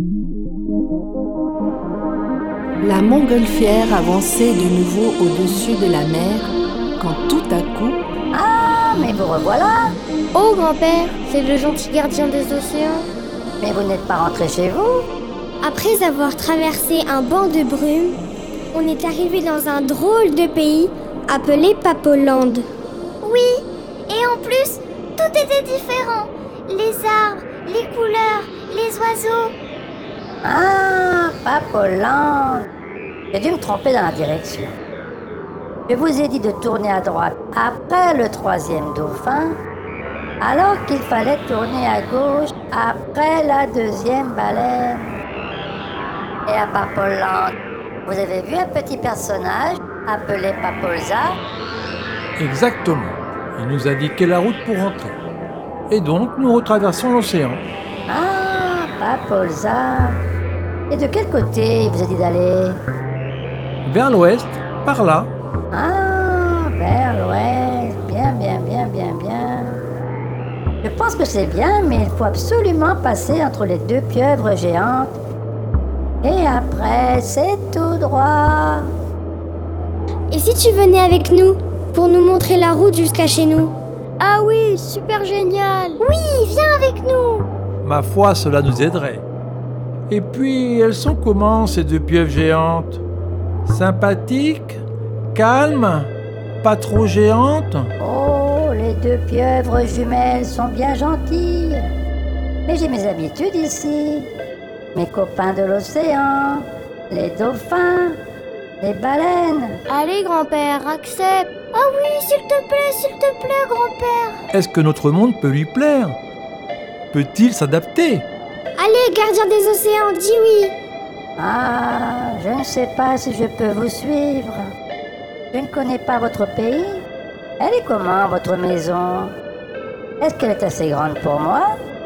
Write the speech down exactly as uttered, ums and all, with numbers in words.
La montgolfière avançait de nouveau au-dessus de la mer quand tout à coup... Ah, mais vous revoilà! Oh grand-père, c'est le gentil gardien des océans. Mais vous n'êtes pas rentré chez vous? Après avoir traversé un banc de brume, on est arrivé dans un drôle de pays appelé Papoland. Oui, et en plus, tout était différent. Les arbres, les couleurs, les oiseaux. Ah, Papoland! J'ai dû me tromper dans la direction. Je vous ai dit de tourner à droite après le troisième dauphin, alors qu'il fallait tourner à gauche après la deuxième baleine. Et à Papoland, vous avez vu un petit personnage appelé Papolza? Exactement. Il nous a indiqué la route pour rentrer. Et donc, nous retraversons l'océan. Ah, Papolza! Et de quel côté il vous a dit d'aller? Vers l'ouest, par là. Ah, vers l'ouest. Bien, bien, bien, bien, bien. Je pense que c'est bien, mais il faut absolument passer entre les deux pieuvres géantes. Et après, c'est tout droit. Et si tu venais avec nous, pour nous montrer la route jusqu'à chez nous? Ah oui, super génial. Oui, viens avec nous. Ma foi, cela nous aiderait. Et puis, elles sont comment, ces deux pieuvres géantes? Sympathiques? Calmes? Pas trop géantes? Oh, les deux pieuvres jumelles sont bien gentilles. Mais j'ai mes habitudes ici. Mes copains de l'océan, les dauphins, les baleines. Allez, grand-père, accepte. Ah oui, s'il te plaît, s'il te plaît, grand-père. Est-ce que notre monde peut lui plaire? Peut-il s'adapter? Allez, gardien des océans, dis oui. Ah, je ne sais pas si je peux vous suivre. Je ne connais pas votre pays. Elle est comment, votre maison? Est-ce qu'elle est assez grande pour moi?